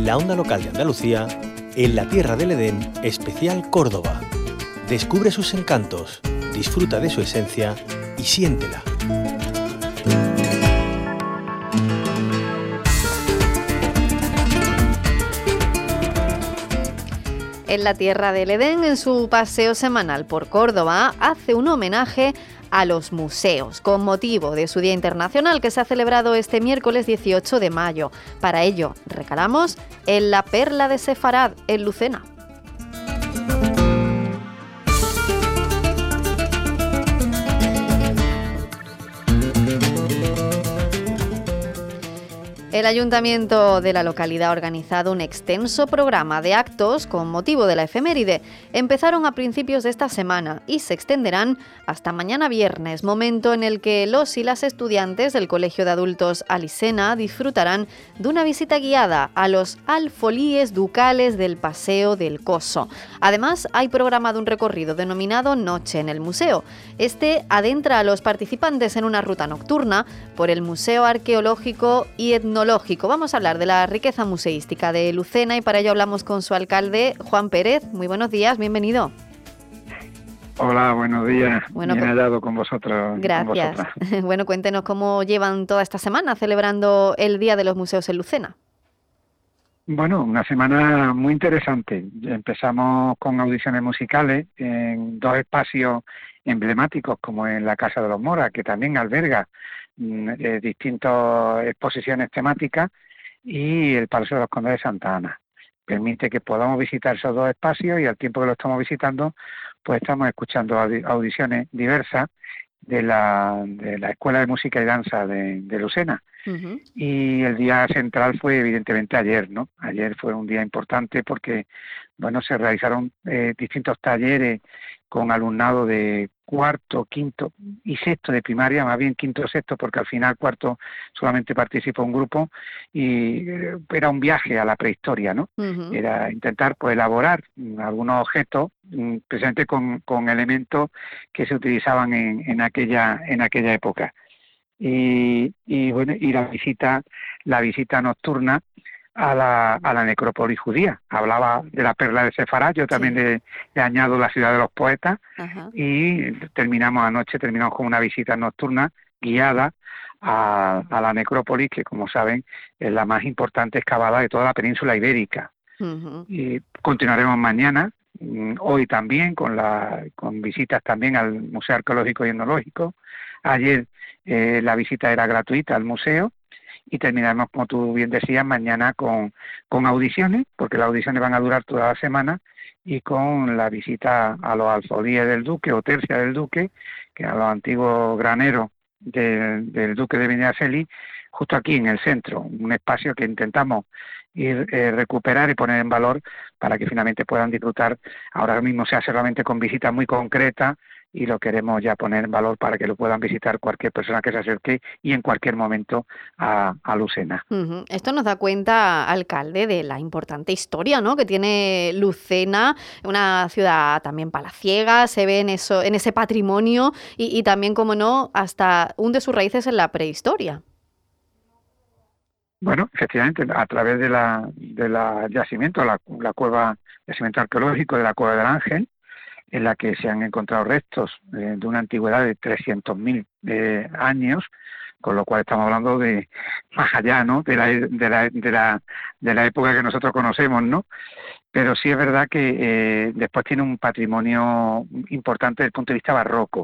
la onda local de Andalucía, en la Tierra del Edén, especial Córdoba. Descubre sus encantos, disfruta de su esencia y siéntela. En la Tierra del Edén, en su paseo semanal por Córdoba, hace un homenaje a los museos, con motivo de su Día Internacional que se ha celebrado este miércoles 18 de mayo. Para ello, recalamos en la Perla de Sefarad, en Lucena. El Ayuntamiento de la localidad ha organizado un extenso programa de actos con motivo de la efeméride. Empezaron a principios de esta semana y se extenderán hasta mañana viernes, momento en el que los y las estudiantes del Colegio de Adultos Alisena disfrutarán de una visita guiada a los alfolíes ducales del Paseo del Coso. Además, hay programado un recorrido denominado Noche en el Museo. Este adentra a los participantes en una ruta nocturna por el Museo Arqueológico y Etnológico. Vamos a hablar de la riqueza museística de Lucena y para ello hablamos con su alcalde, Juan Pérez. Muy buenos días, bienvenido. Hola, buenos días. Bueno, bien hallado con vosotros. Gracias. Bueno, cuéntenos cómo llevan toda esta semana celebrando el Día de los Museos en Lucena. Bueno, una semana muy interesante. Empezamos con audiciones musicales en dos espacios emblemáticos, como en la Casa de los Moras, que también alberga distintas exposiciones temáticas, y el Palacio de los Condes de Santa Ana. Permite que podamos visitar esos dos espacios y al tiempo que lo estamos visitando, pues estamos escuchando audiciones diversas de la Escuela de Música y Danza de Lucena. Uh-huh. Y el día central fue evidentemente ayer, ¿no? Ayer fue un día importante porque, bueno, se realizaron distintos talleres con alumnado de cuarto, quinto y sexto de primaria, más bien quinto o sexto, porque al final cuarto solamente participó un grupo, y era un viaje a la prehistoria, ¿no? Uh-huh. Era intentar pues elaborar algunos objetos precisamente con elementos que se utilizaban en aquella época. Y bueno, y la visita nocturna a la necrópolis judía. Hablaba de la Perla de Sefarad, yo también sí. le añado la ciudad de los poetas. Uh-huh. Y terminamos con una visita nocturna guiada a la necrópolis, que como saben es la más importante excavada de toda la península ibérica. Uh-huh. Y continuaremos mañana, hoy también, con visitas también al Museo Arqueológico y Etnológico. Ayer la visita era gratuita al museo. Y terminaremos, como tú bien decías, mañana con audiciones, porque las audiciones van a durar toda la semana, y con la visita a los alfolíes del Duque o tercia del Duque, que a los antiguos graneros del Duque de Medinaceli, justo aquí en el centro, un espacio que intentamos recuperar y poner en valor para que finalmente puedan disfrutar. Ahora mismo se hace realmente con visitas muy concretas, y lo queremos ya poner en valor para que lo puedan visitar cualquier persona que se acerque y en cualquier momento a Lucena. Uh-huh. Esto nos da cuenta, alcalde, de la importante historia, ¿no?, que tiene Lucena, una ciudad también palaciega, se ve en ese patrimonio y también, como no, hasta hunde sus raíces en la prehistoria. Bueno, efectivamente, a través de la yacimiento, la cueva, yacimiento arqueológico de la Cueva del Ángel, en la que se han encontrado restos de una antigüedad de 300.000 años, con lo cual estamos hablando de más allá, ¿no?, de la época que nosotros conocemos, ¿no? Pero sí es verdad que después tiene un patrimonio importante desde el punto de vista barroco,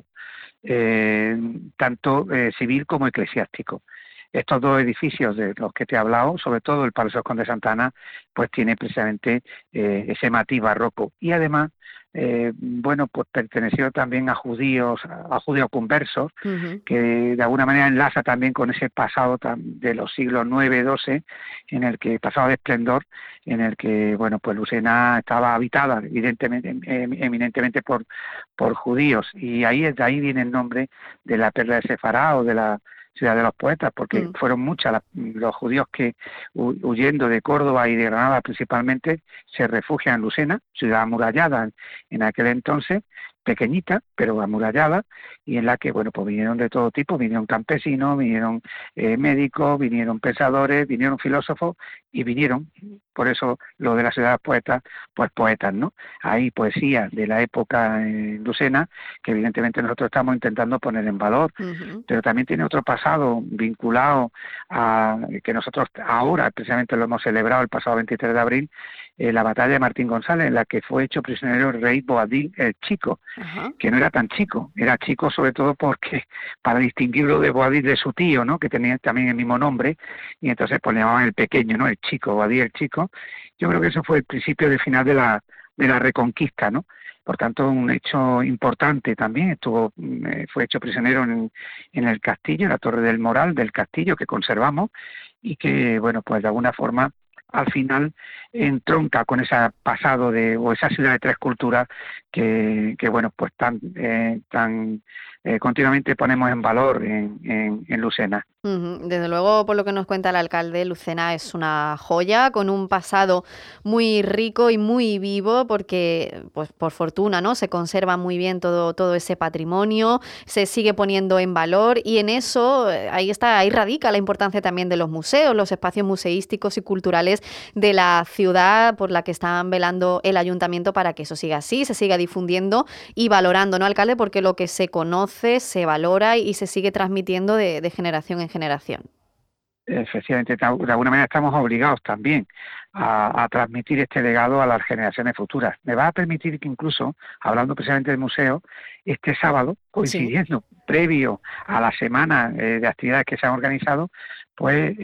tanto civil como eclesiástico. Estos dos edificios de los que te he hablado, sobre todo el Palacio de los Condes de Santa Ana, pues tiene precisamente ese matiz barroco. Y además, bueno, pues perteneció también a judíos conversos, uh-huh, que de alguna manera enlaza también con ese pasado de los siglos IX, XII, en el que pasado de esplendor, en el que, bueno, pues Lucena estaba habitada eminentemente por judíos, y de ahí viene el nombre de la Perla de Sefarad o de la ciudad de los poetas, porque fueron muchos los judíos que, huyendo de Córdoba y de Granada principalmente, se refugian en Lucena, ciudad amurallada en aquel entonces, pequeñita, pero amurallada, y en la que, bueno, pues vinieron de todo tipo, vinieron campesinos, vinieron médicos, vinieron pensadores, vinieron filósofos, y vinieron, por eso lo de la ciudad de los poetas, pues poetas, ¿no? Hay poesía de la época lucena, que evidentemente nosotros estamos intentando poner en valor, pero también tiene otro pasado vinculado a que nosotros ahora precisamente lo hemos celebrado el pasado 23 de abril, la batalla de Martín González, en la que fue hecho prisionero el rey Boabdil el Chico, que no era tan chico, era chico sobre todo porque para distinguirlo de Boabdil de su tío, ¿no? Que tenía también el mismo nombre, y entonces pues le llamaban el pequeño, ¿no? El Chico, Boabdil el Chico. Yo creo que eso fue el principio del final de la Reconquista, ¿no? Por tanto, un hecho importante también, fue hecho prisionero en el castillo, en la Torre del Moral del castillo que conservamos, y que, bueno, pues de alguna forma al final entronca con ese pasado o esa ciudad de tres culturas que bueno, pues tan continuamente ponemos en valor en Lucena. Desde luego, por lo que nos cuenta el alcalde, Lucena es una joya con un pasado muy rico y muy vivo, porque pues por fortuna, ¿no?, se conserva muy bien todo ese patrimonio, se sigue poniendo en valor, y en eso ahí radica la importancia también de los museos, los espacios museísticos y culturales de la ciudad, por la que están velando el ayuntamiento para que eso siga así, se siga difundiendo y valorando, ¿no, alcalde? Porque lo que se conoce, se valora y se sigue transmitiendo de generación en generación. Efectivamente, de alguna manera estamos obligados también a transmitir este legado a las generaciones futuras. Me va a permitir que incluso, hablando precisamente del museo, este sábado, coincidiendo, previo a la semana de actividades que se han organizado, pues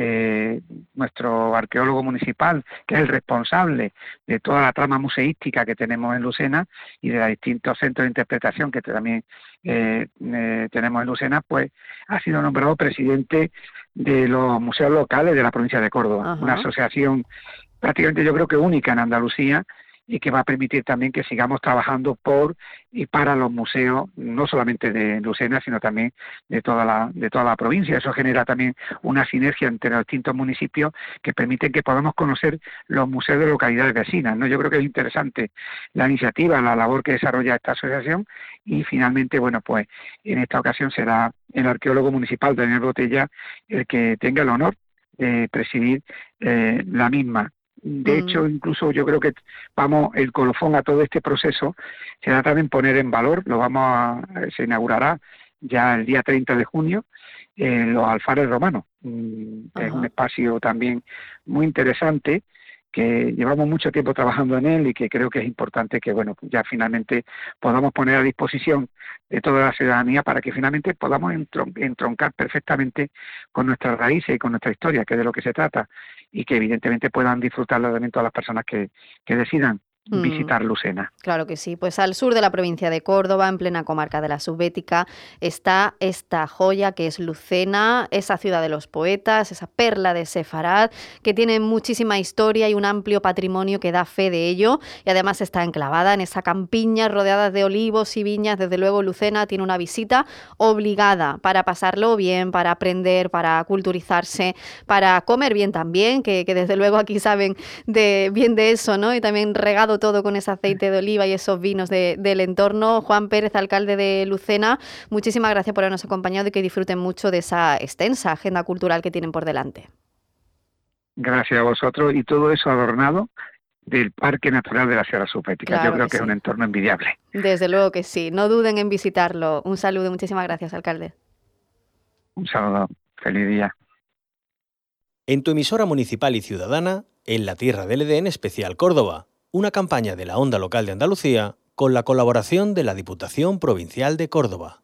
nuestro arqueólogo municipal, que es el responsable de toda la trama museística que tenemos en Lucena y de los distintos centros de interpretación que también tenemos en Lucena, pues ha sido nombrado presidente de los museos locales de la provincia de Córdoba, una asociación prácticamente yo creo que única en Andalucía, y que va a permitir también que sigamos trabajando por y para los museos, no solamente de Lucena, sino también de toda la provincia. Eso genera también una sinergia entre los distintos municipios que permiten que podamos conocer los museos de localidades vecinas, ¿no? Yo creo que es interesante la iniciativa, la labor que desarrolla esta asociación, y finalmente, bueno, pues en esta ocasión será el arqueólogo municipal Daniel Botella el que tenga el honor de presidir la misma. De hecho, incluso yo creo que el colofón a todo este proceso será también poner en valor, se inaugurará ya el día 30 de junio, los alfares romanos. Es un espacio también muy interesante, que llevamos mucho tiempo trabajando en él y que creo que es importante que, bueno, ya finalmente podamos poner a disposición de toda la ciudadanía para que finalmente podamos entroncar perfectamente con nuestras raíces y con nuestra historia, que es de lo que se trata, y que evidentemente puedan disfrutarlo también todas las personas que decidan visitar Lucena. Claro que sí. Pues al sur de la provincia de Córdoba, en plena comarca de la Subbética, está esta joya que es Lucena, esa ciudad de los poetas, esa perla de Sefarad, que tiene muchísima historia y un amplio patrimonio que da fe de ello, y además está enclavada en esa campiña rodeada de olivos y viñas. Desde luego, Lucena tiene una visita obligada para pasarlo bien, para aprender, para culturizarse, para comer bien también, que desde luego aquí saben bien de eso, ¿no? Y también regado todo con ese aceite de oliva y esos vinos del entorno. Juan Pérez, alcalde de Lucena, muchísimas gracias por habernos acompañado y que disfruten mucho de esa extensa agenda cultural que tienen por delante. Gracias a vosotros, y todo eso adornado del Parque Natural de la Sierra Subbética. Claro, yo creo que es un entorno envidiable. Desde luego que sí, no duden en visitarlo. Un saludo, muchísimas gracias, alcalde. Un saludo, feliz día. En tu emisora municipal y ciudadana, en la Tierra del Edén Especial Córdoba, una campaña de la Onda Local de Andalucía con la colaboración de la Diputación Provincial de Córdoba.